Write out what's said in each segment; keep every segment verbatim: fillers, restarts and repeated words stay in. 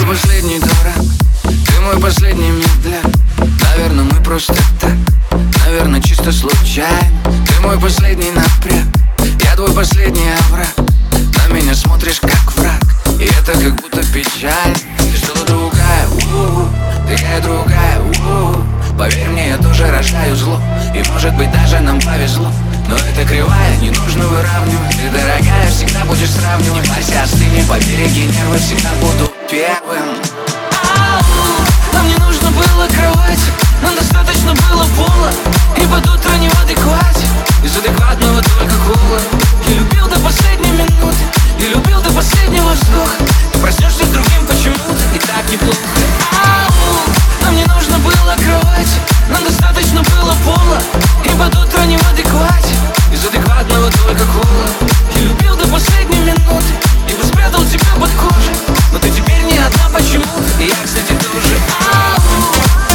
последний дурак, ты мой последний медляк. Наверное, мы просто так, наверное, чисто случайно. Ты мой последний напряг, я твой последний овраг. На меня смотришь как враг, и это как будто печаль. Ты что-то другая, у-у-у, такая другая, у-у-у. Поверь мне, я тоже рождаю зло, и может быть даже нам повезло. Но это кривая, не нужно выравнивать. Ты, дорогая, всегда будешь сравнивать. Не парься, остыни, побереги нервы, всегда буду первым. Ау, нам не нужно было кровати, нам достаточно было пола. И под утро не в адеквате, из адекватного только кола. Я любил до последней минуты, я любил до последнего вздоха. Ты проснешься с другим почему-то, и так неплохо. Ау, нам не нужно было кровати, нам достаточно было пола. И под утро не в адеквате, из адекватного только кола. Я любил до последней минуты, и бы спрятал тебя под кожей. Но ты теперь не одна почему-то, и я, кстати, тоже. Ау,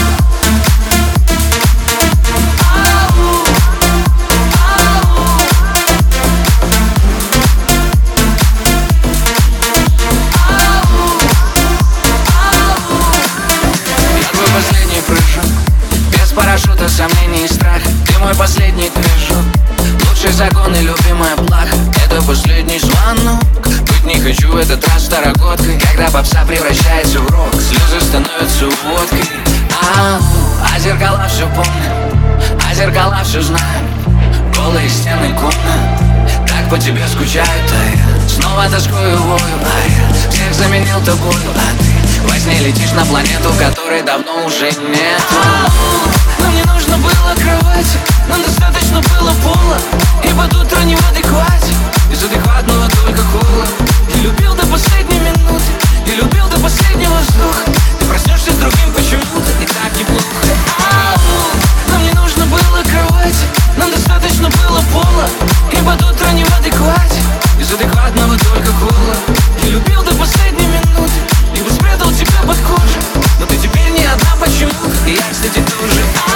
ау, ау, Я твой последний прыжок, без парашюта, сомнений и страха. Ты мой последний движок, лучший закон и любимая плаха. Это последний звонок, быть не хочу в этот раз старогодкой. Когда попса превращается в рок, слезы становятся водкой. Ау, а зеркала все помнят, а зеркала все знают. Голые стены комнат, так по тебе скучают. А я снова тоскую вою, а я всех заменил тобою. А ты во сне летишь на планету, которой давно уже нет. ау, нам не нужно было кровати, нам достаточно было пола. И под утро не в адеквате, из адекватного только кола. Я любил до последней минуты, я любил до последнего вздоха. Ты проснешься с другим почему-то, и так неплохо. Ау, нам не нужно было кровати, нам достаточно было пола. И под утро не в адеквате, из адекватного только кола. Я любил до последней минуты, и бы спрятал тебя под кожей. Но ты теперь не одна почему-то, и я, кстати, тоже.